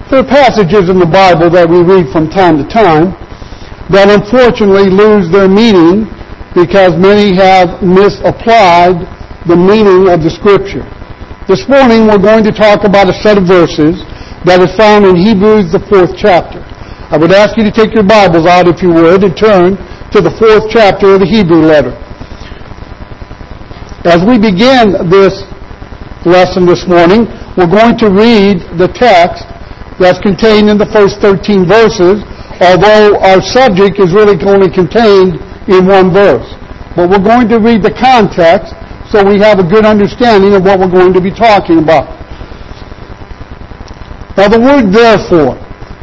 There are passages in the Bible that we read from time to time that unfortunately lose their meaning because many have misapplied the meaning of the Scripture. This morning we're going to talk about a set of verses that is found in Hebrews, the 4th chapter. I would ask you to take your Bibles out, if you would, and turn to the 4th chapter of the Hebrew letter. As we begin this lesson this morning, we're going to read the text that's contained in the first 13 verses, although our subject is really only contained in one verse. But we're going to read the context so we have a good understanding of what we're going to be talking about. Now the word therefore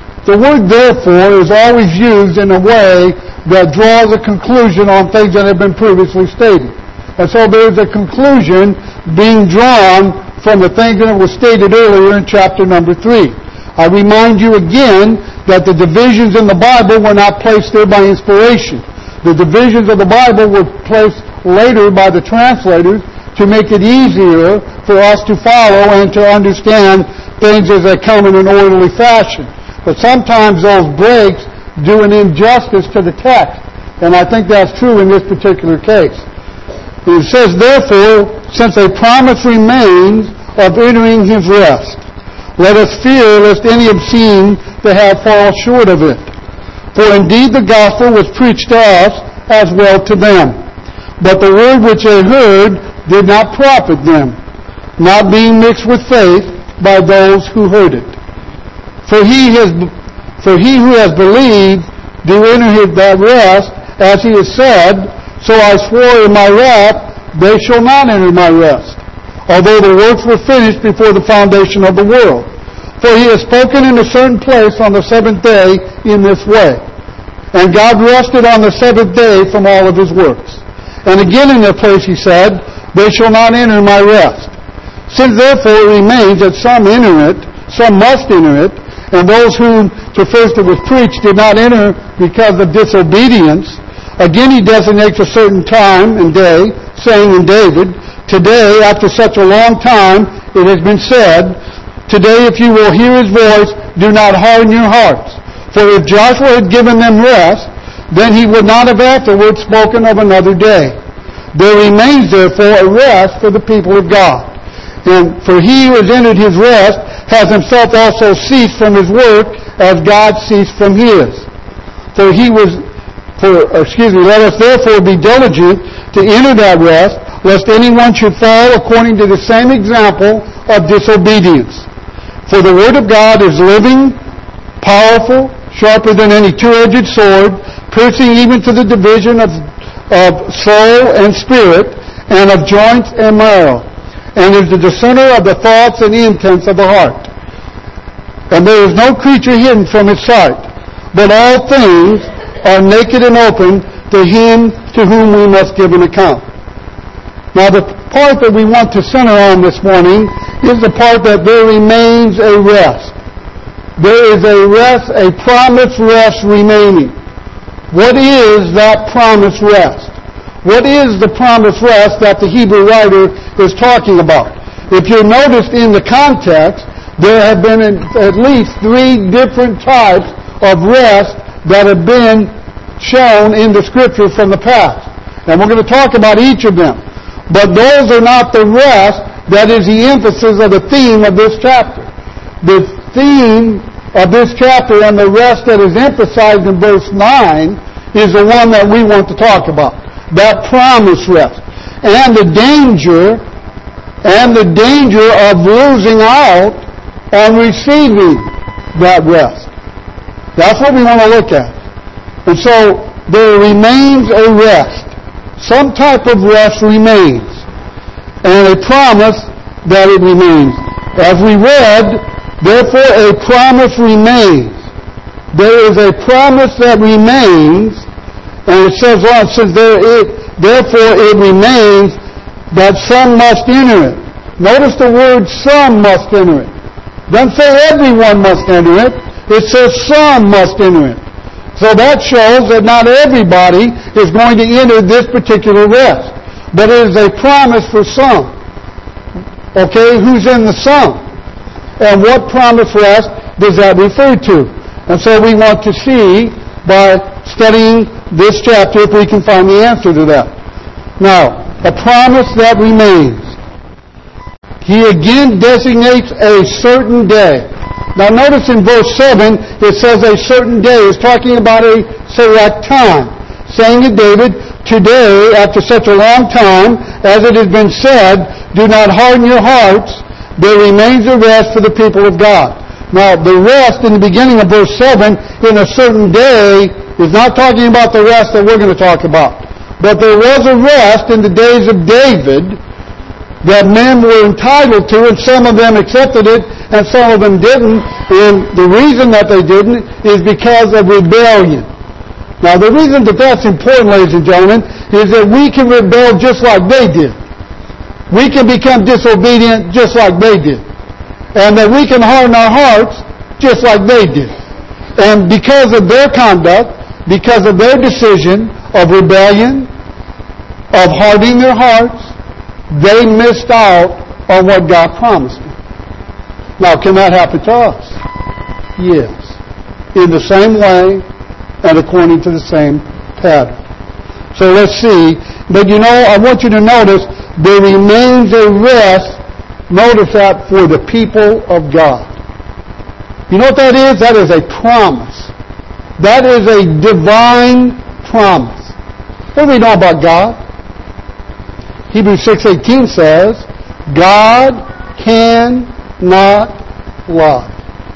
is always used in a way that draws a conclusion on things that have been previously stated. And so there's a conclusion being drawn from the things that were stated earlier in chapter number 3. I remind you again that the divisions in the Bible were not placed there by inspiration. The divisions of the Bible were placed later by the translators to make it easier for us to follow and to understand things as they come in an orderly fashion. But sometimes those breaks do an injustice to the text, and I think that's true in this particular case. It says, therefore, since a promise remains of entering his rest, let us fear lest any have seen to have fallen short of it. For indeed the gospel was preached to us as well to them. But the word which they heard did not profit them, not being mixed with faith by those who heard it. For he who has believed do enter that rest, as he has said, so I swore in my wrath, they shall not enter my rest, although the works were finished before the foundation of the world. For he has spoken in a certain place on the seventh day in this way. And God rested on the seventh day from all of his works. And again in that place he said, they shall not enter my rest. Since therefore it remains that some enter it, some must enter it, and those whom to first it was preached did not enter because of disobedience, again he designates a certain time and day, saying in David, today, after such a long time, it has been said, today if you will hear his voice, do not harden your hearts. For if Joshua had given them rest, then he would not have afterwards spoken of another day. There remains therefore a rest for the people of God. And for he who has entered his rest has himself also ceased from his work as God ceased from his. Let us therefore be diligent to enter that rest, lest anyone should fall according to the same example of disobedience. For the word of God is living, powerful, sharper than any two-edged sword, piercing even to the division of soul and spirit, and of joints and marrow, and is the discerner of the thoughts and intents of the heart. And there is no creature hidden from his sight, but all things are naked and open to him to whom we must give an account. Now the part that we want to center on this morning is the part that there remains a rest. There is a rest, a promised rest remaining. What is that promised rest? What is the promised rest that the Hebrew writer is talking about? If you noticed in the context, there have been at least 3 different types of rest that have been shown in the Scripture from the past. And we're going to talk about each of them. But those are not the rest that is the emphasis of the theme of this chapter. The theme of this chapter and the rest that is emphasized in verse 9 is the one that we want to talk about. That promised rest. And the danger of losing out on receiving that rest. That's what we want to look at. And so there remains a rest. Some type of rest remains. And a promise that it remains. As we read, therefore a promise remains. There is a promise that remains, and it says on, therefore it remains that some must enter it. Notice the word some must enter it. It doesn't say everyone must enter it. It says some must enter it. So that shows that not everybody is going to enter this particular rest. But it is a promise for some. Okay, who's in the some? And what promised rest does that refer to? And so we want to see, by studying this chapter, if we can find the answer to that. Now, a promise that remains. He again designates a certain day. Now notice in verse 7, it says a certain day. It's talking about a select time. Saying to David, today, after such a long time, as it has been said, do not harden your hearts. There remains a rest for the people of God. Now, the rest in the beginning of verse 7, in a certain day, is not talking about the rest that we're going to talk about. But there was a rest in the days of David that men were entitled to, and some of them accepted it, and some of them didn't. And the reason that they didn't is because of rebellion. Now, the reason that that's important, ladies and gentlemen, is that we can rebel just like they did. We can become disobedient just like they did. And that we can harden our hearts just like they did. And because of their conduct, because of their decision of rebellion, of hardening their hearts, they missed out on what God promised them. Now, can that happen to us? Yes. In the same way and according to the same pattern. So let's see. But I want you to notice, there remains a rest, notice that, for the people of God. You know what that is? That is a promise. That is a divine promise. What do we know about God? Hebrews 6:18 says, God cannot lie.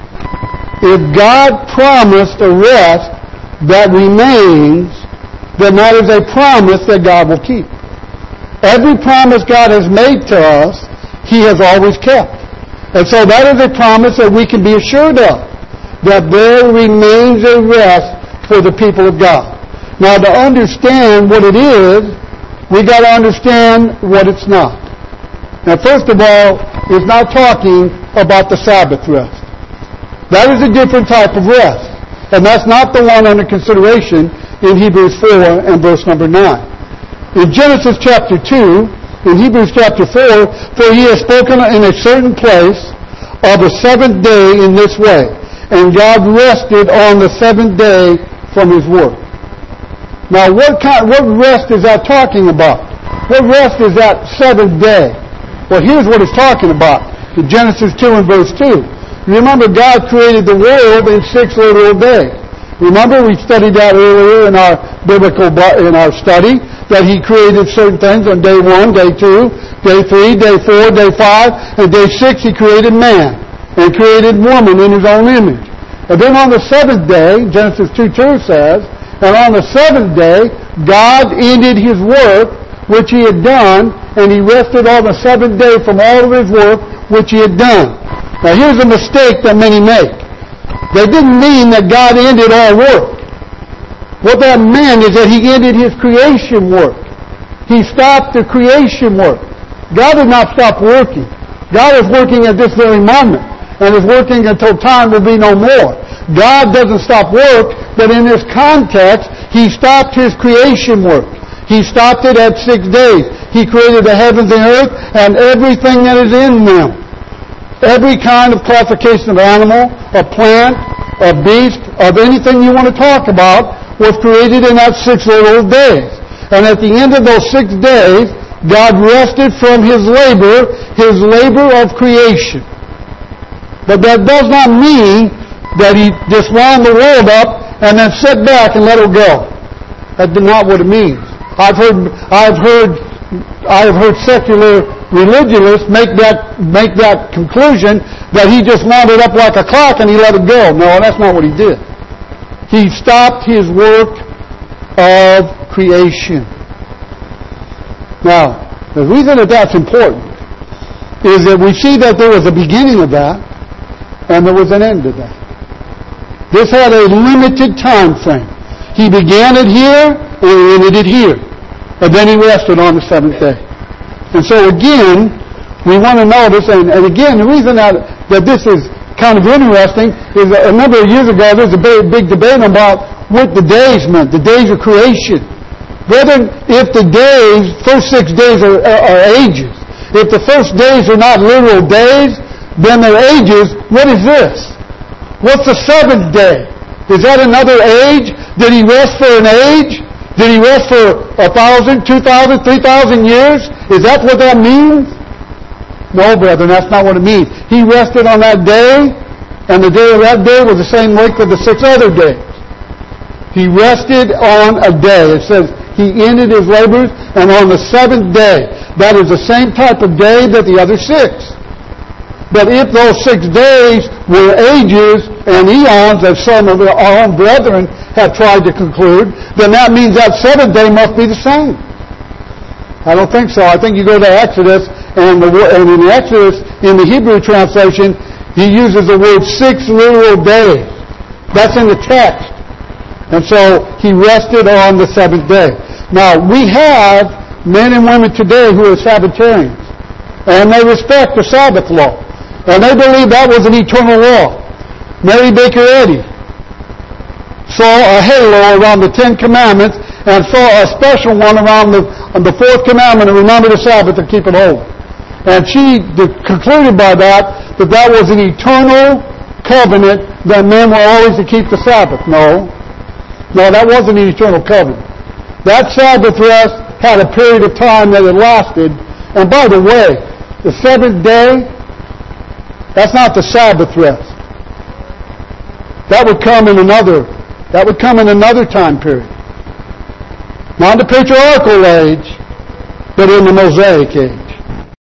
If God promised a rest that remains, then that is a promise that God will keep. Every promise God has made to us, He has always kept. And so that is a promise that we can be assured of, that there remains a rest for the people of God. Now, to understand what it is, we got to understand what it's not. Now, first of all, it's not talking about the Sabbath rest. That is a different type of rest. And that's not the one under consideration in Hebrews 4 and verse number 9. In Genesis chapter 2, in Hebrews chapter 4, for He has spoken in a certain place of the seventh day in this way, and God rested on the seventh day from His work. Now, what rest is that talking about? What rest is that seventh day? Well, here's what it's talking about. In Genesis 2 and verse 2. Remember, God created the world in 6 literal days. Remember, we studied that earlier in our study, that He created certain things on day 1, day 2, day 3, day 4, day 5, and day 6 He created man, and created woman in His own image. And then on the seventh day, Genesis 2:2 says, and on the seventh day, God ended His work which He had done, and He rested on the seventh day from all of His work which He had done. Now here's a mistake that many make. They didn't mean that God ended all work. What that meant is that He ended His creation work. He stopped the creation work. God did not stop working. God is working at this very moment, and is working until time will be no more. God doesn't stop work, but in this context, He stopped His creation work. He stopped it at 6 days. He created the heavens and earth and everything that is in them. Every kind of classification of animal, of plant, of beast, of anything you want to talk about was created in that 6 literal days. And at the end of those 6 days, God rested from His labor of creation. But that does not mean that He just wound the world up and then sit back and let it go. That's not what it means. I've heard secular religionists make that conclusion that He just wound it up like a clock and He let it go. No, that's not what He did. He stopped His work of creation. Now, the reason that that's important is that we see that there was a beginning of that and there was an end of that. This had a limited time frame. He began it here and He ended it here. And then He rested on the seventh day. And so again, we want to notice, and again, the reason that this is kind of interesting is that a number of years ago there was a big debate about what the days meant, the days of creation. Whether if the first 6 days are ages. If the first days are not literal days, then they're ages. What is this? What's the seventh day? Is that another age? Did he rest for an age? Did he rest for 1,000, 2,000, 3,000 years? Is that what that means? No, brethren, that's not what it means. He rested on that day, and the day of that day was the same length of the 6 other days. He rested on a day. It says he ended his labors, and on the 7th day. That is the same type of day that the other 6. But if those 6 days were ages and eons, as some of our own brethren have tried to conclude, then that means that 7th day must be the same. I don't think so. I think you go to Exodus, and in Exodus, in the Hebrew translation, he uses the word 6 literal days. That's in the text. And so he rested on the 7th day. Now, we have men and women today who are Sabbatarians, and they respect the Sabbath law. And they believe that was an eternal law. Mary Baker Eddy saw a halo around the 10 Commandments and saw a special one around the 4th commandment, to remember the Sabbath and keep it holy. And she concluded by that was an eternal covenant that men were always to keep the Sabbath. No, that wasn't an eternal covenant. That Sabbath rest had a period of time that it lasted. And by the way, the 7th day, that's not the Sabbath rest. That would come in another time period. Not the patriarchal age, but in the Mosaic age.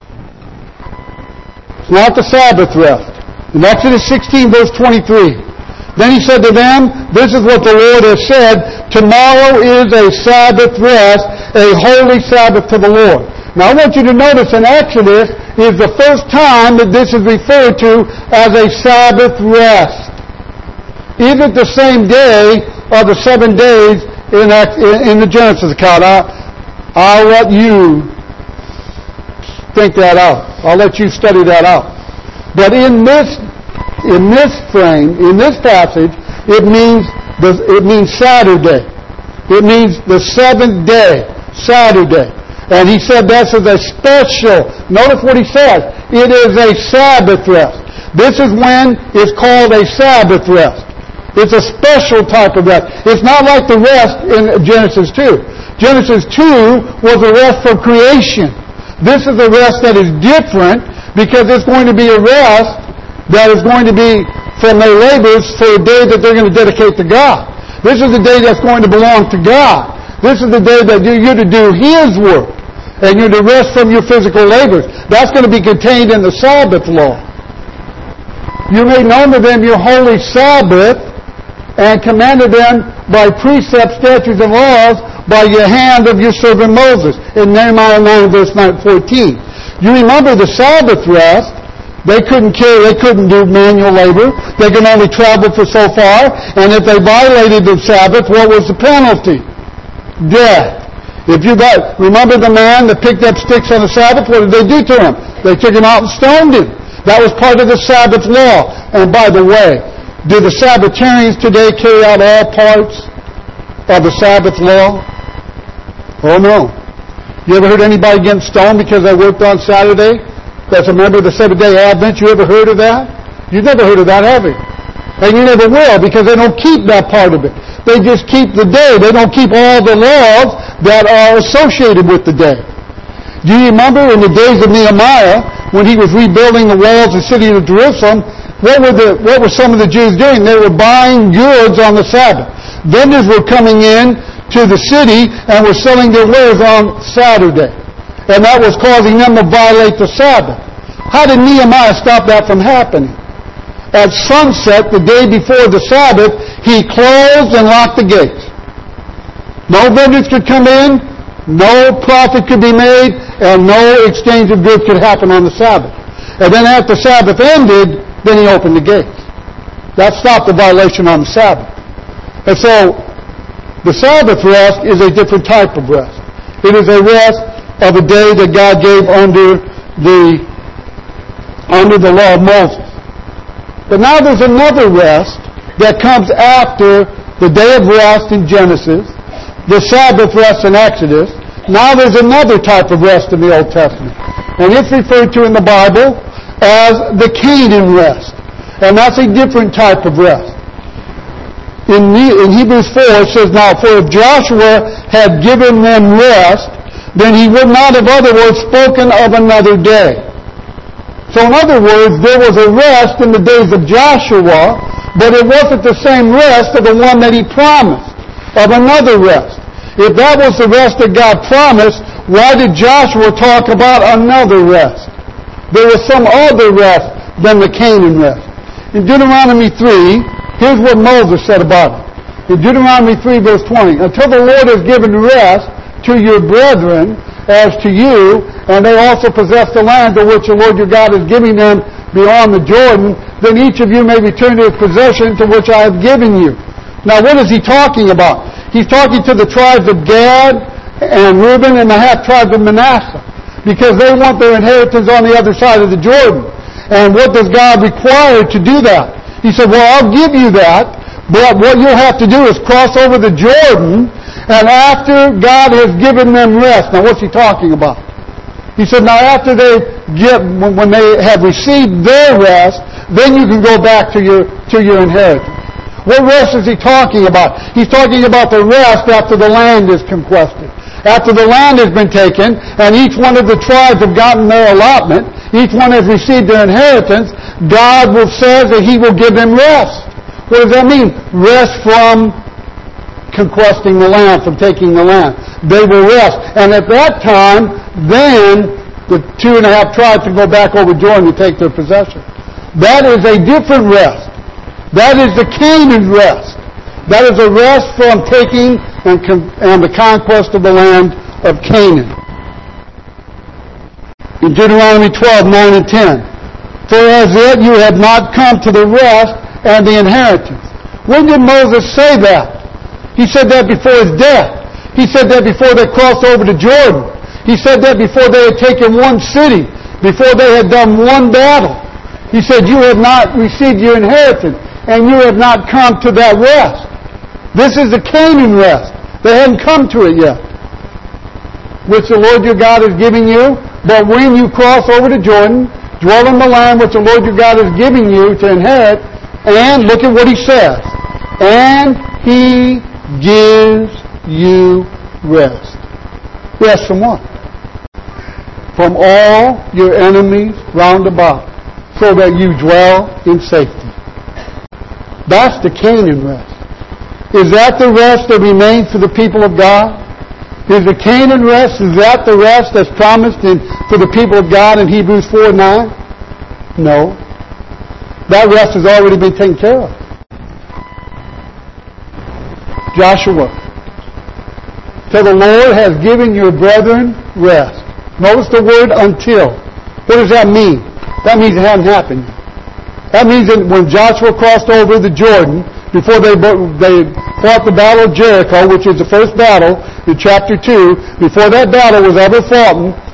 It's not the Sabbath rest. In Exodus 16, verse 23, then he said to them, this is what the Lord has said, tomorrow is a Sabbath rest, a holy Sabbath to the Lord. Now I want you to notice in Exodus is the first time that this is referred to as a Sabbath rest. Is it the same day of the 7 days in the Genesis account? I'll let you think that out. I'll let you study that out. But in this passage, it means Saturday. It means the 7th day, Saturday. And he said this is a special, notice what he says, it is a Sabbath rest. This is when it's called a Sabbath rest. It's a special type of rest. It's not like the rest in Genesis 2. Genesis 2 was a rest for creation. This is a rest that is different because it's going to be a rest that is going to be from their labors for a day that they're going to dedicate to God. This is the day that's going to belong to God. This is the day that you're to do His work. And you're to rest from your physical labors. That's going to be contained in the Sabbath law. You made known to them your holy Sabbath, and commanded them by precepts, statutes, and laws by your hand of your servant Moses. In Nehemiah 9, verse 14. You remember the Sabbath rest. They couldn't do manual labor. They could only travel for so far. And if they violated the Sabbath, what was the penalty? Death. Remember the man that picked up sticks on the Sabbath? What did they do to him? They took him out and stoned him. That was part of the Sabbath law. And by the way, do the Sabbatarians today carry out all parts of the Sabbath law? Oh no. You ever heard anybody getting stoned because they worked on Saturday? That's a member of the Seventh-day Advent. You ever heard of that? You've never heard of that, have you? And you never will, because they don't keep that part of it. They just keep the day. They don't keep all the laws that are associated with the day. Do you remember in the days of Nehemiah, when he was rebuilding the walls of the city of Jerusalem, what were some of the Jews doing? They were buying goods on the Sabbath. Vendors were coming in to the city and were selling their wares on Saturday. And that was causing them to violate the Sabbath. How did Nehemiah stop that from happening? At sunset, the day before the Sabbath, he closed and locked the gates. No vendors could come in, no profit could be made, and no exchange of goods could happen on the Sabbath. And then after the Sabbath ended, then he opened the gates. That stopped the violation on the Sabbath. And so, the Sabbath rest is a different type of rest. It is a rest of a day that God gave under the law of Moses. But now there's another rest that comes after the day of rest in Genesis, the Sabbath rest in Exodus. Now there's another type of rest in the Old Testament. And it's referred to in the Bible as the Canaan rest. And that's a different type of rest. In Hebrews 4, it says, now, for if Joshua had given them rest, then he would not, in other words, spoken of another day. So in other words, there was a rest in the days of Joshua, but it wasn't the same rest of the one that he promised, of another rest. If that was the rest that God promised, why did Joshua talk about another rest? There was some other rest than the Canaan rest. In Deuteronomy 3, here's what Moses said about it. In Deuteronomy 3, verse 20, until the Lord has given rest to your brethren as to you, and they also possess the land to which the Lord your God is giving them beyond the Jordan, then each of you may return to his possession to which I have given you. Now what is he talking about? He's talking to the tribes of Gad and Reuben and the half tribes of Manasseh, because they want their inheritance on the other side of the Jordan. And what does God require to do that? He said, well, I'll give you that, but what you'll have to do is cross over the Jordan, and after God has given them rest. Now what's he talking about? He said, now after when they have received their rest, then you can go back to your inheritance. What rest is he talking about? He's talking about the rest after the land is conquested. After the land has been taken, and each one of the tribes have gotten their allotment, each one has received their inheritance, God says that he will give them rest. What does that mean? Rest from conquesting the land, from taking the land. They will rest. And at that time, then the 2.5 tribes can go back over Jordan to take their possession. That is a different rest. That is the Canaan rest. That is a rest from taking and the conquest of the land of Canaan. In Deuteronomy 12, 9 and 10. For as yet you have not come to the rest and the inheritance. When did Moses say that? He said that before his death. He said that before they crossed over to Jordan. He said that before they had taken one city, before they had done one battle. He said, you have not received your inheritance, and you have not come to that rest. This is the Canaan rest. They hadn't come to it yet, which the Lord your God is giving you. But when you cross over to Jordan, dwell in the land which the Lord your God is giving you to inherit, and look at what he says. And he gives you rest. Rest from what? From all your enemies round about, so that you dwell in safety. That's the Canaan rest. Is that the rest that remains for the people of God? Is the Canaan rest, is that the rest that's promised for the people of God in Hebrews 4:9? No. That rest has already been taken care of. Joshua. For the Lord has given your brethren rest. Notice the word until. What does that mean? That means it hadn't happened yet. That means that when Joshua crossed over the Jordan, before they fought the battle of Jericho, which is the first battle in chapter 2, before that battle was ever fought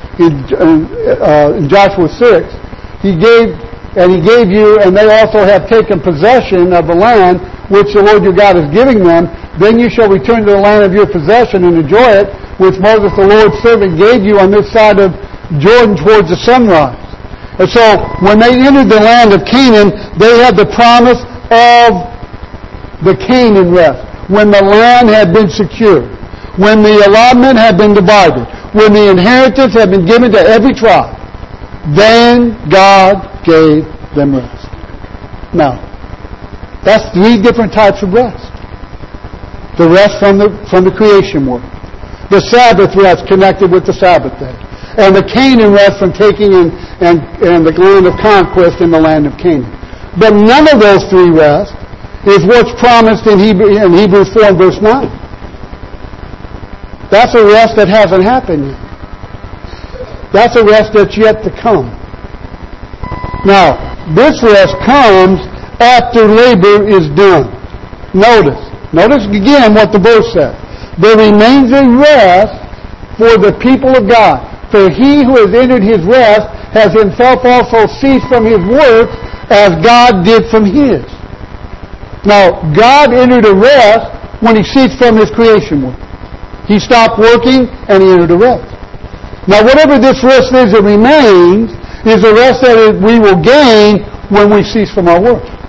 in Joshua 6, he gave you, and they also have taken possession of the land which the Lord your God is giving them. Then you shall return to the land of your possession and enjoy it, which Moses the Lord's servant gave you on this side of Jordan towards the sunrise. And so, when they entered the land of Canaan, they had the promise of the Canaan rest. When the land had been secured, when the allotment had been divided, when the inheritance had been given to every tribe, then God gave them rest. Now, that's 3 different types of rest. The rest from the creation world. The Sabbath rest connected with the Sabbath day. And the Canaan rest from taking and the land of conquest in the land of Canaan. But none of those 3 rests is what's promised in Hebrews 4 and verse 9. That's a rest that hasn't happened yet. That's a rest that's yet to come. Now, this rest comes after labor is done. Notice again what the verse says. There remains a rest for the people of God. For he who has entered his rest has himself also ceased from his works as God did from his. Now, God entered a rest when he ceased from his creation work. He stopped working and he entered a rest. Now, whatever this rest is that remains is a rest that we will gain when we cease from our work.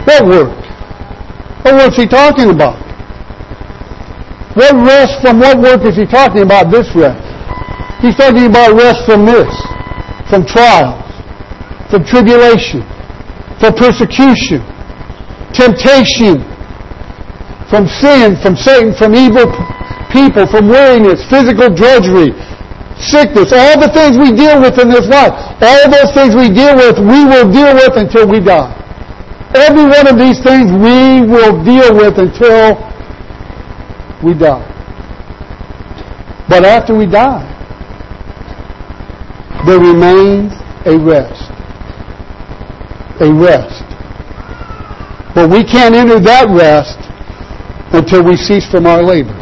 What work? What work's he talking about? What rest from what work is he talking about, this rest? He's talking about rest from this, from trials, from tribulation, from persecution, temptation, from sin, from Satan, from evil people, from weariness, physical drudgery, sickness, all the things we deal with in this life. All those things we deal with, we will deal with until we die. Every one of these things we will deal with until we die. But after we die, there remains a rest. A rest. But we can't enter that rest until we cease from our labors.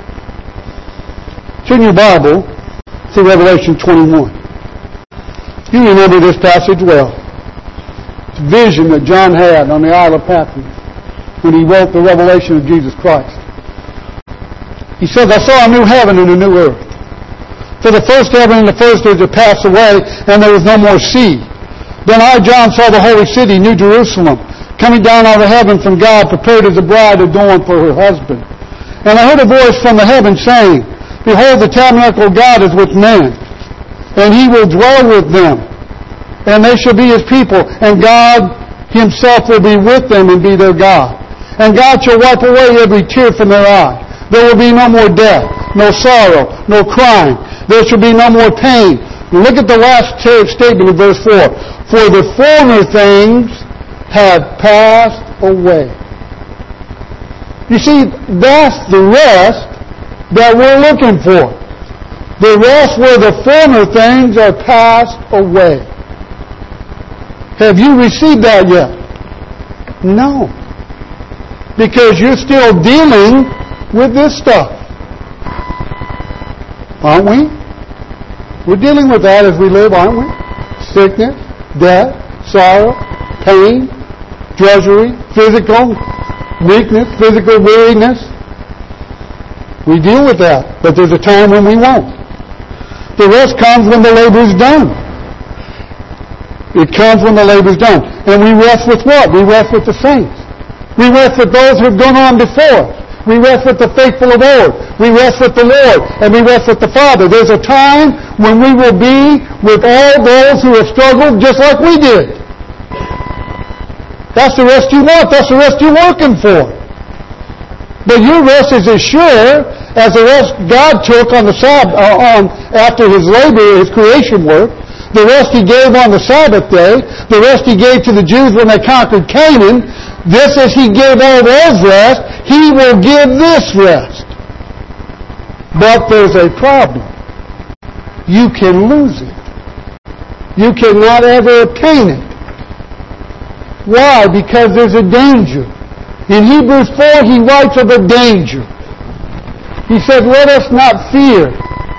Turn your Bible to Revelation 21. You remember this passage well. It's a vision that John had on the Isle of Patmos when he wrote the revelation of Jesus Christ. He says, I saw a new heaven and a new earth. For the first heaven and the first earth had passed away, and there was no more sea. Then I, John, saw the holy city, New Jerusalem, coming down out of heaven from God, prepared as a bride adorned for her husband. And I heard a voice from the heaven saying, Behold, the tabernacle of God is with men, and He will dwell with them, and they shall be His people, and God Himself will be with them and be their God. And God shall wipe away every tear from their eye. There will be no more death, no sorrow, no crying. There shall be no more pain. Look at the last statement in verse 4. For the former things have passed away. You see, that's the rest that we're looking for. The rest where the former things are passed away. Have you received that yet? No. Because you're still dealing with this stuff. Aren't we? We're dealing with that as we live, aren't we? Sickness, death, sorrow, pain, drudgery, physical weakness, physical weariness. We deal with that, but there's a time when we won't. The rest comes when the labor is done. It comes when the labor is done. And we rest with what? We rest with the saints. We rest with those who have gone on before. We rest with the faithful of old. We rest with the Lord, and we rest with the Father. There's a time when we will be with all those who have struggled just like we did. That's the rest you want. That's the rest you're working for. But your rest is as sure as the rest God took on the Sabbath, after His labor, His creation work, the rest He gave on the Sabbath day, the rest He gave to the Jews when they conquered Canaan. This as He gave all those rest, He will give this rest. But there's a problem. You can lose it. You cannot ever obtain it. Why? Because there's a danger. In Hebrews 4, he writes of a danger. He says, let us not fear.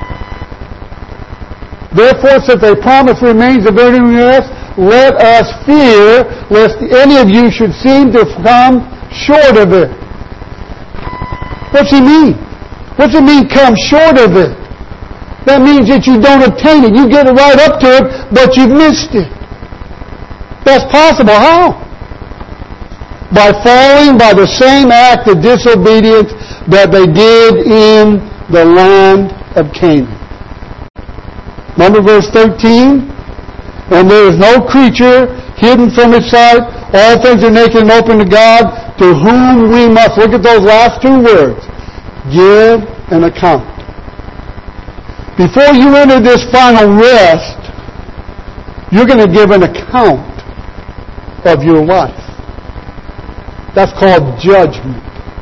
Therefore, since a promise remains of earning rest, let us fear lest any of you should seem to come short of it. What's he mean? What's it mean, come short of it? That means that you don't obtain it. You get it right up to it, but you've missed it. That's possible. How? By falling by the same act of disobedience that they did in the land of Canaan. Remember verse 13? And there is no creature hidden from His sight. All things are naked and open to God, to whom we must, look at those last two words, give an account. Before you enter this final rest, you're going to give an account of your life. That's called judgment.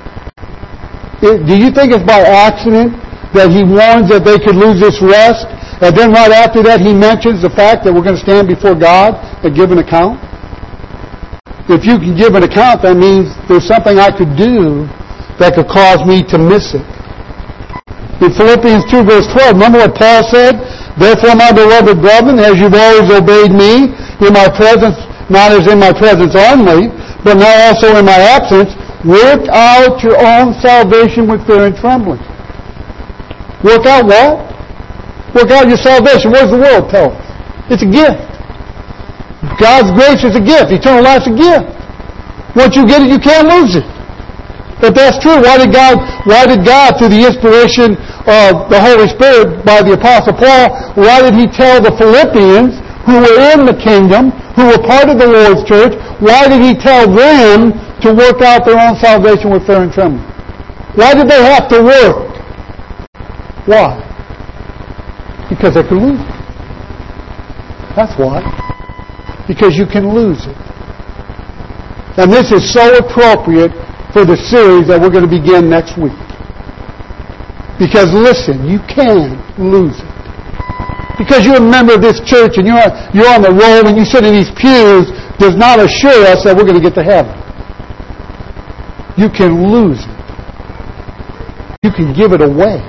Do you think it's by accident that He warns that they could lose this rest, and then right after that He mentions the fact that we're going to stand before God and give an account? If you can give an account, that means there's something I could do that could cause me to miss it. In Philippians 2 verse 12, remember what Paul said? Therefore, my beloved brethren, as you've always obeyed me, in my presence, not as in my presence only, but now also in my absence, work out your own salvation with fear and trembling. Work out what? Work out your salvation. What does the world tell us? It's a gift. God's grace is a gift. Eternal life's a gift. Once you get it, you can't lose it. If that's true, why did God, through the inspiration of the Holy Spirit by the Apostle Paul, why did he tell the Philippians, who were in the kingdom, who were part of the Lord's church, why did he tell them to work out their own salvation with fear and trembling? Why did they have to work? Why? Because they could lose it. That's why. Because you can lose it. And this is so appropriate for the series that we're going to begin next week. Because listen, you can lose it. Because you're a member of this church and you're on the roll and you sit in these pews does not assure us that we're going to get to heaven. You can lose it. You can give it away.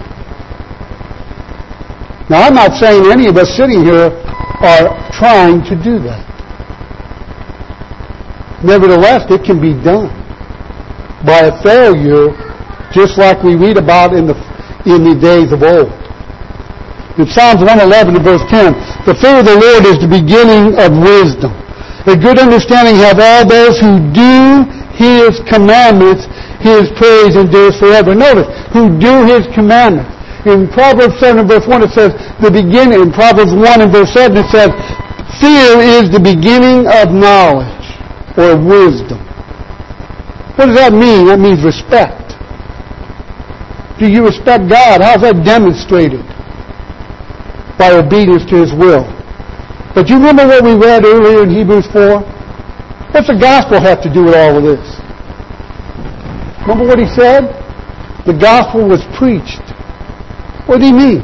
Now, I'm not saying any of us sitting here are trying to do that. Nevertheless, it can be done by a failure, just like we read about in the days of old. In Psalms 111 and verse 10, the fear of the Lord is the beginning of wisdom. A good understanding have all those who do His commandments. His praise endures forever. Notice, who do His commandments. In Proverbs 7 and verse 1 it says, in Proverbs 1 and verse 7 it says, fear is the beginning of knowledge or wisdom. What does that mean? That means respect. Do you respect God? How's that demonstrated? By obedience to His will. But you remember what we read earlier in Hebrews 4? What's the gospel have to do with all of this? Remember what he said? The gospel was preached. What did he mean?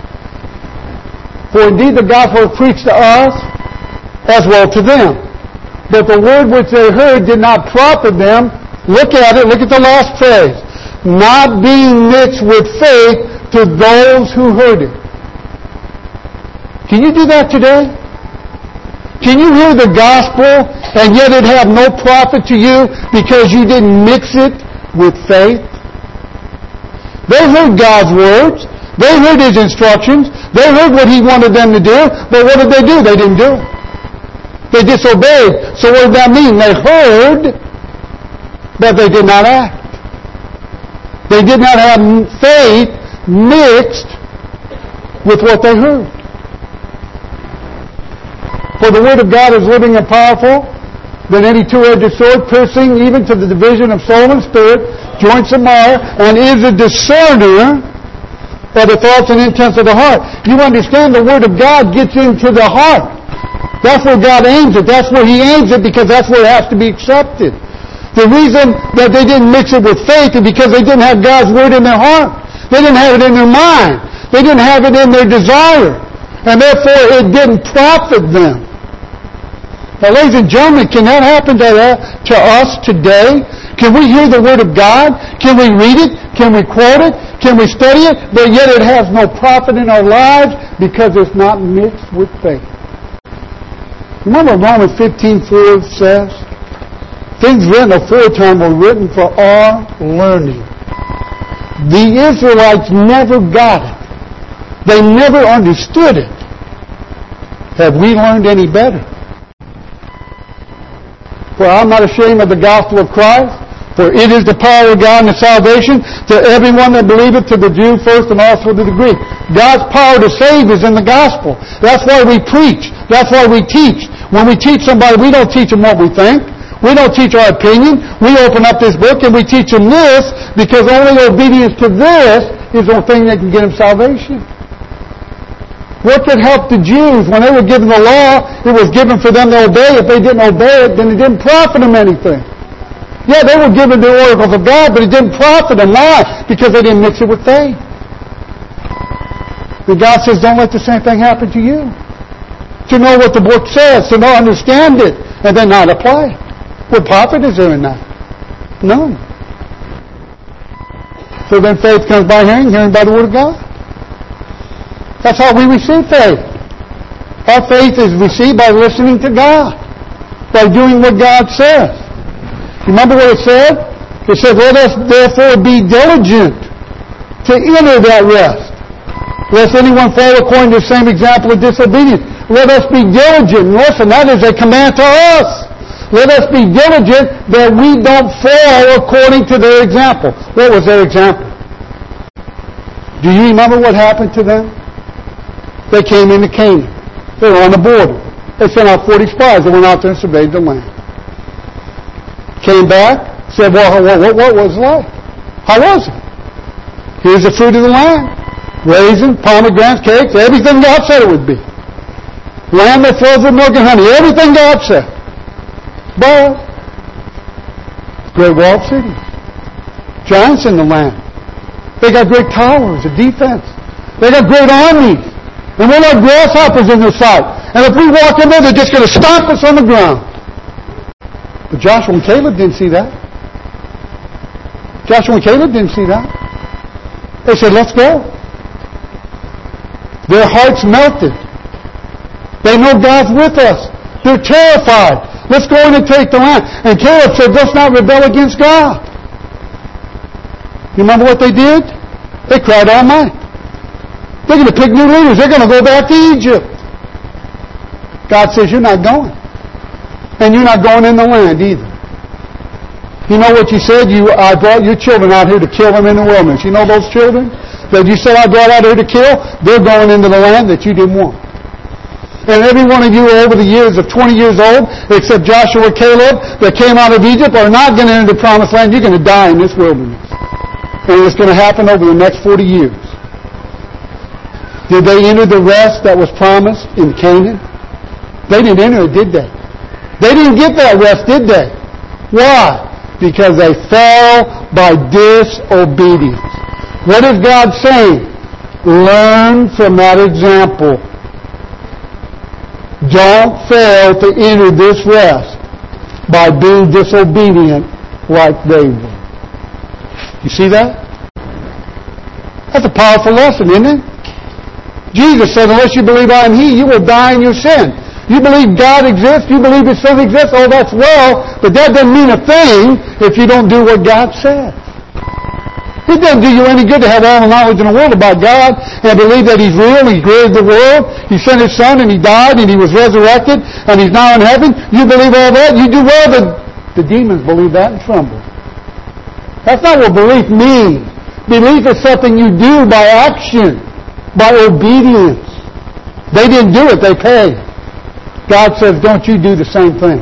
For indeed the gospel was preached to us as well to them. But the word which they heard did not profit them. Look at it. Look at the last phrase. Not being mixed with faith to those who heard it. Can you do that today? Can you hear the gospel and yet it have no profit to you because you didn't mix it with faith? They heard God's words. They heard His instructions. They heard what He wanted them to do. But what did they do? They didn't do it. They disobeyed. So what did that mean? They heard, but they did not act. They did not have faith mixed with what they heard. For the Word of God is living and powerful than any two-edged sword, piercing even to the division of soul and spirit, joints and marrow, and is a discerner of the thoughts and intents of the heart. You understand the Word of God gets into the heart. That's where God aims it. That's where He aims it because that's where it has to be accepted. The reason that they didn't mix it with faith is because they didn't have God's Word in their heart. They didn't have it in their mind. They didn't have it in their desire. And therefore it didn't profit them. Now, ladies and gentlemen, can that happen to us today? Can we hear the Word of God? Can we read it? Can we quote it? Can we study it? But yet it has no profit in our lives because it's not mixed with faith. Remember Romans 15:4 says, things written aforetime were written for our learning. The Israelites never got it. They never understood it. Have we learned any better? For I'm not ashamed of the gospel of Christ, for it is the power of God and the salvation to everyone that believeth, to the Jew first and also to the Greek. God's power to save is in the gospel. That's why we preach. That's why we teach. When we teach somebody, we don't teach them what we think. We don't teach our opinion. We open up this book and we teach them this because only obedience to this is the thing that can get them salvation. What could help the Jews when they were given the law? It was given for them to obey. If they didn't obey it, then it didn't profit them anything. Yeah, they were given the oracles of God, but it didn't profit them. Why? Because they didn't mix it with faith. And God says, don't let the same thing happen to you. To know what the book says, to know, understand it, and then not apply it. What profit is there in that? None. So then faith comes by hearing, hearing by the Word of God. That's how we receive faith. Our faith is received by listening to God, by doing what God says. Remember what it said? It said, let us therefore be diligent to enter that rest, lest anyone fall according to the same example of disobedience. Let us be diligent. Listen, that is a command to us. let us be diligent that we don't fall according to their example. What was their example? Do you remember what happened to them? They came into Canaan. They were on the border. They sent out 40 spies that went out there and surveyed the land. Came back, said, well, what was it like? How was it? Here's the fruit of the land. Raisins, pomegranates, cakes, everything God said it would be. Land that flows with milk and honey, everything God said. But, great walled cities. Giants in the land. They got great towers, a defense. They got great armies. And we're like grasshoppers in their sight. And if we walk in there, they're just going to stomp us on the ground. But Joshua and Caleb didn't see that. Joshua and Caleb didn't see that. They said, let's go. Their hearts melted. They know God's with us. They're terrified. Let's go in and take the land. And Caleb said, let's not rebel against God. You remember what they did? They cried all night. They're going to pick new leaders. They're going to go back to Egypt. God says, you're not going. And you're not going in the land either. You know what you said? I brought your children out here to kill them in the wilderness. You know those children that you said I brought out here to kill? They're going into the land that you didn't want. And every one of you over the years of 20 years old, except Joshua and Caleb, that came out of Egypt, are not going to enter the promised land. You're going to die in this wilderness. And it's going to happen over the next 40 years. Did they enter the rest that was promised in Canaan? They didn't enter it, did they? They didn't get that rest, did they? Why? Because they fell by disobedience. What is God saying? Learn from that example. Don't fail to enter this rest by being disobedient like they were. You see that? That's a powerful lesson, isn't it? Jesus said, unless you believe I am He, you will die in your sin. You believe God exists, you believe His Son exists, oh, that's well, but that doesn't mean a thing if you don't do what God says. It doesn't do you any good to have all the knowledge in the world about God and believe that He's real, He created the world, He sent His Son and He died and He was resurrected and He's now in heaven. You believe all that, you do well, but the demons believe that and tremble. That's not what belief means. Belief is something you do by action, by obedience. They didn't do it, they paid. God says, don't you do the same thing.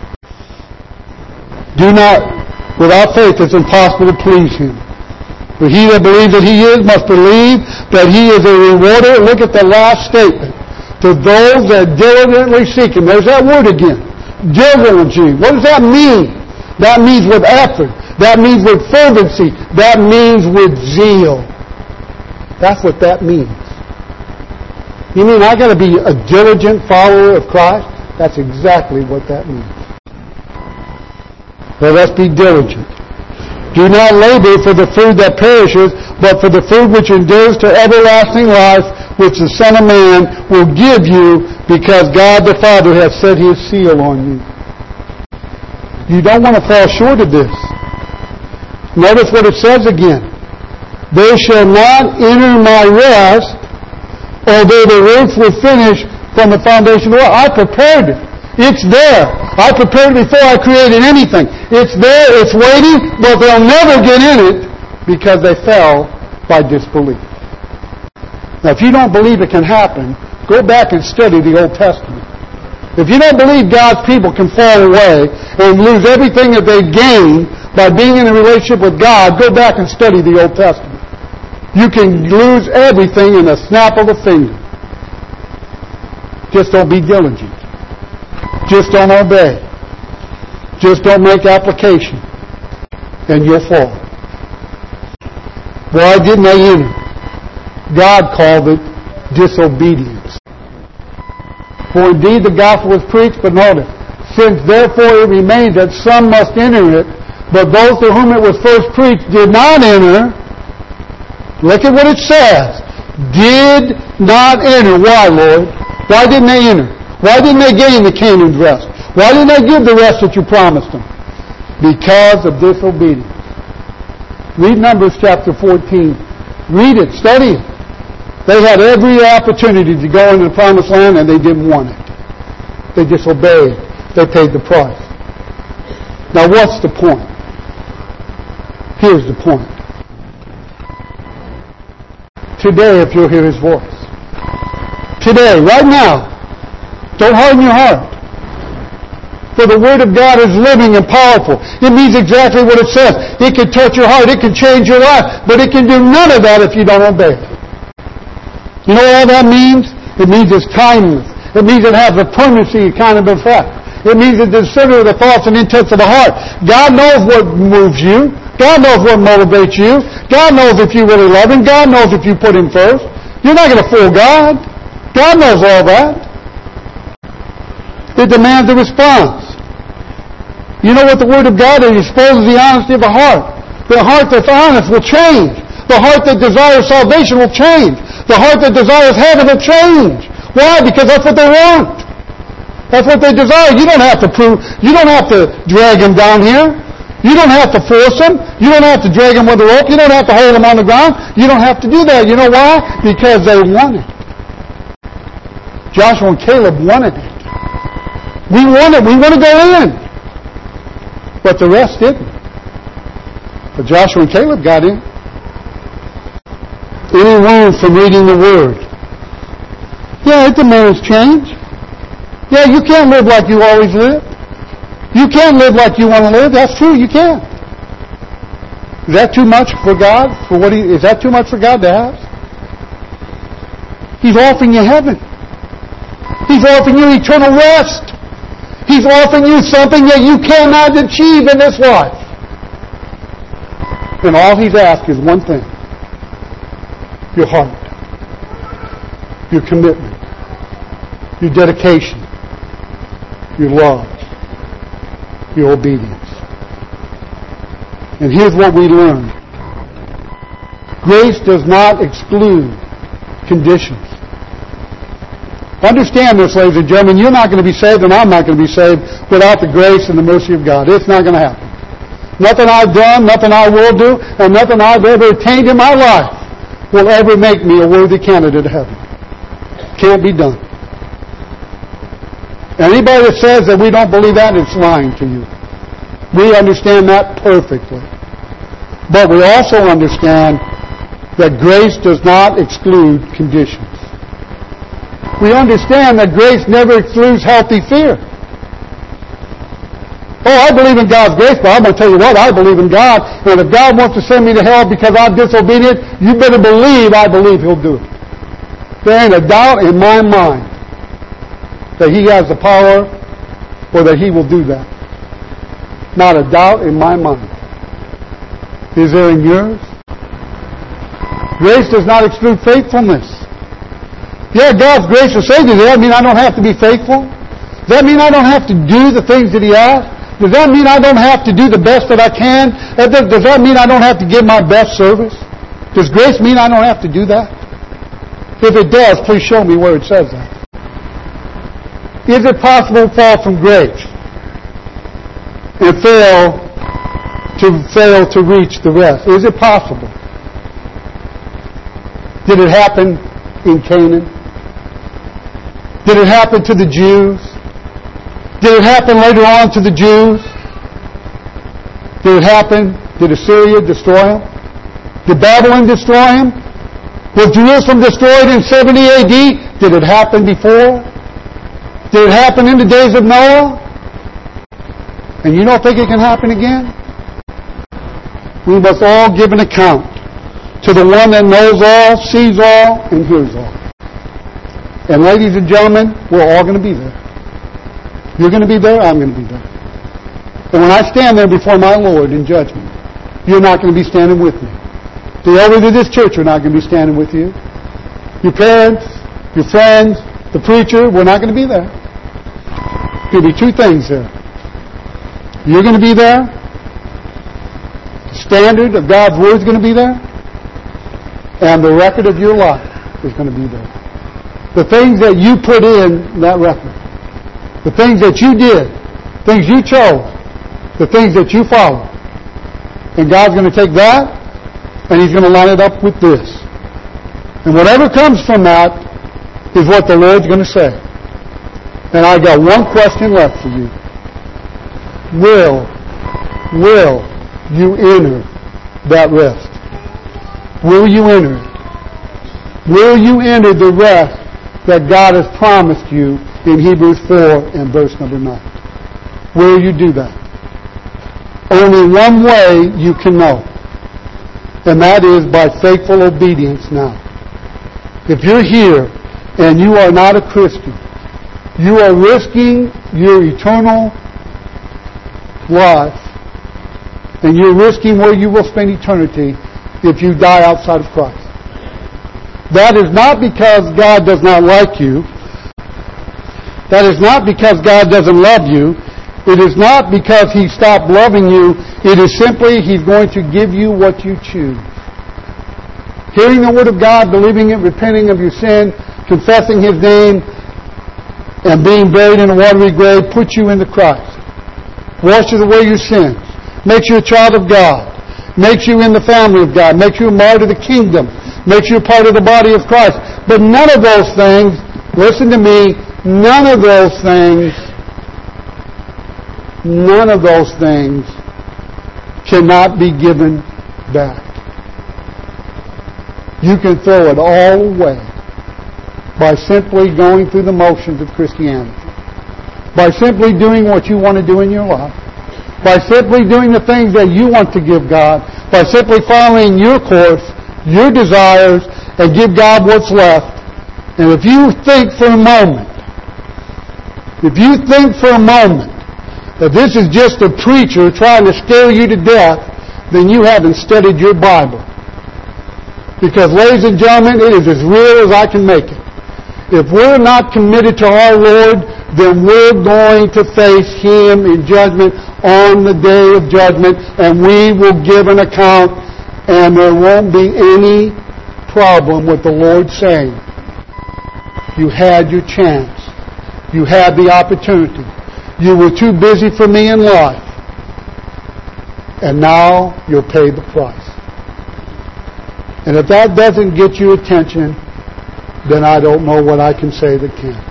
Do not, without faith it's impossible to please Him. For he that believes that He is must believe that He is a rewarder. Look at the last statement. To those that diligently seek Him. There's that word again. Diligently. What does that mean? That means with effort. That means with fervency. That means with zeal. That's what that means. You mean I got to be a diligent follower of Christ? That's exactly what that means. Well, let's be diligent. Do not labor for the food that perishes, but for the food which endures to everlasting life, which the Son of Man will give you, because God the Father has set His seal on you. You don't want to fall short of this. Notice what it says again. They shall not enter my rest, although the works were finished from the foundation of the world. I prepared it. It's there. I prepared it before I created anything. It's there, it's waiting, but they'll never get in it because they fell by disbelief. Now, if you don't believe it can happen, go back and study the Old Testament. If you don't believe God's people can fall away and lose everything that they gain by being in a relationship with God, go back and study the Old Testament. You can lose everything in a snap of a finger. Just don't be diligent. Just don't obey. Just don't make application. And you'll fall. Why didn't they enter? God called it disobedience. For indeed the gospel was preached, but notice, since therefore it remains that some must enter it, but those to whom it was first preached did not enter. Look at what it says. Did not enter. Why, Lord? Why didn't they enter? Why didn't they gain the Canaan's rest? Why didn't they give the rest that you promised them? Because of disobedience. Read Numbers chapter 14. Read it. Study it. They had every opportunity to go into the promised land and they didn't want it. They disobeyed. They paid the price. Now what's the point? Here's the point. Today, if you'll hear His voice. Today, right now, don't harden your heart. For the Word of God is living and powerful. It means exactly what it says. It can touch your heart. It can change your life. But it can do none of that if you don't obey it. You know what all that means? It means it's timeless. It means it has a permanency kind of effect. It means it's the center of the thoughts and intents of the heart. God knows what moves you. God knows what motivates you. God knows if you really love Him. God knows if you put Him first. You're not going to fool God. God knows all that. It demands a response. You know what the Word of God is? It exposes the honesty of the heart. The heart that's honest will change. The heart that desires salvation will change. The heart that desires heaven will change. Why? Because that's what they want. That's what they desire. You don't have to prove, you don't have to drag them down here. You don't have to force them. You don't have to drag them with a rope. You don't have to hold them on the ground. You don't have to do that. You know why? Because they want it. Joshua and Caleb wanted it. We want it. We want to go in. But the rest didn't. But Joshua and Caleb got in. Any room from reading the Word? Yeah, it demands change. Yeah, you can't live like you always lived. You can't live like you want to live. That's true, you can't. Is that too much for God? Is that too much for God to have? He's offering you heaven. He's offering you eternal rest. He's offering you something that you cannot achieve in this life. And all He's asked is one thing. Your heart. Your commitment. Your dedication. Your love. Your obedience. And here's what we learn. Grace does not exclude conditions. Understand this, ladies and gentlemen. You're not going to be saved, and I'm not going to be saved without the grace and the mercy of God. It's not going to happen. Nothing I've done, nothing I will do, and nothing I've ever attained in my life will ever make me a worthy candidate to heaven. Can't be done. Anybody that says that we don't believe that is lying to you. We understand that perfectly. But we also understand that grace does not exclude conditions. We understand that grace never excludes healthy fear. Oh, I believe in God's grace, but I'm going to tell you what, I believe in God. And if God wants to send me to hell because I'm disobedient, you better believe I believe He'll do it. There ain't a doubt in my mind that He has the power or that He will do that. Not a doubt in my mind. Is there in yours? Grace does not exclude faithfulness. Yeah, God's grace will save you. Does that mean I don't have to be faithful? Does that mean I don't have to do the things that He asks? Does that mean I don't have to do the best that I can? Does that mean I don't have to give my best service? Does grace mean I don't have to do that? If it does, please show me where it says that. Is it possible to fall from grace and fail to reach the rest? Is it possible? Did it happen in Canaan? Did it happen to the Jews? Did it happen later on to the Jews? Did it happen? Did Assyria destroy them? Did Babylon destroy them? Was Jerusalem destroyed in 70 AD? Did it happen before? Did it happen in the days of Noah? And you don't think it can happen again? We must all give an account to the one that knows all, sees all, and hears all. And ladies and gentlemen, we're all going to be there. You're going to be there, I'm going to be there. And when I stand there before my Lord in judgment, you're not going to be standing with me. The elders of this church are not going to be standing with you. Your parents, your friends, the preacher, we're not going to be there. There'll be two things there. You're going to be there. The standard of God's Word is going to be there. And the record of your life is going to be there. The things that you put in that record. The things that you did. Things you chose. The things that you followed. And God's going to take that and He's going to line it up with this. And whatever comes from that is what the Lord's going to say. And I got one question left for you. Will will you enter that rest? Will you enter it? Will you enter the rest that God has promised you in Hebrews 4 and verse number 9? Will you do that? Only one way you can know, and that is by faithful obedience now. If you're here and you are not a Christian, you are risking your eternal life, and you're risking where you will spend eternity if you die outside of Christ. That is not because God does not like you. That is not because God doesn't love you. It is not because He stopped loving you. It is simply He's going to give you what you choose. Hearing the Word of God, believing it, repenting of your sin, confessing His name, and being buried in a watery grave puts you into Christ. Washes away your sins. Makes you a child of God. Makes you in the family of God. Makes you a part of the kingdom. Makes you a part of the body of Christ. But none of those things, listen to me, none of those things cannot be given back. You can throw it all away by simply going through the motions of Christianity. By simply doing what you want to do in your life. By simply doing the things that you want to give God. By simply following your course, your desires, and give God what's left. And if you think for a moment that this is just a preacher trying to scare you to death, then you haven't studied your Bible. Because, ladies and gentlemen, it is as real as I can make it. If we're not committed to our Lord, then we're going to face Him in judgment on the day of judgment, and we will give an account, and there won't be any problem with the Lord saying, you had your chance. You had the opportunity. You were too busy for me in life. And now you'll pay the price. And if that doesn't get your attention, then I don't know what I can say that can.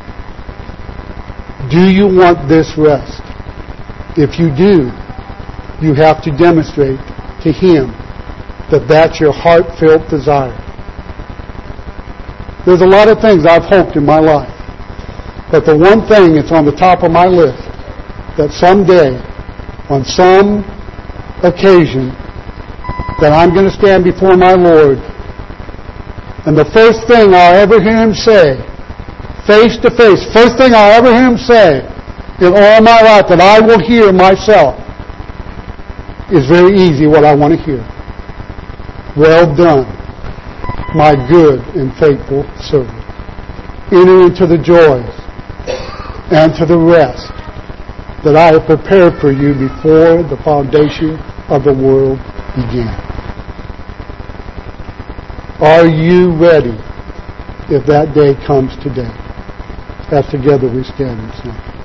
Do you want this rest? If you do, you have to demonstrate to Him that that's your heartfelt desire. There's a lot of things I've hoped in my life. But the one thing that's on the top of my list, that someday, on some occasion, that I'm going to stand before my Lord, and the first thing I'll ever hear Him say, face to face, first thing I'll ever hear Him say in all my life that I will hear myself is very easy what I want to hear. Well done, my good and faithful servant. Enter into the joys and to the rest that I have prepared for you before the foundation of the world began. Are you ready if that day comes today? As together we stand and sing.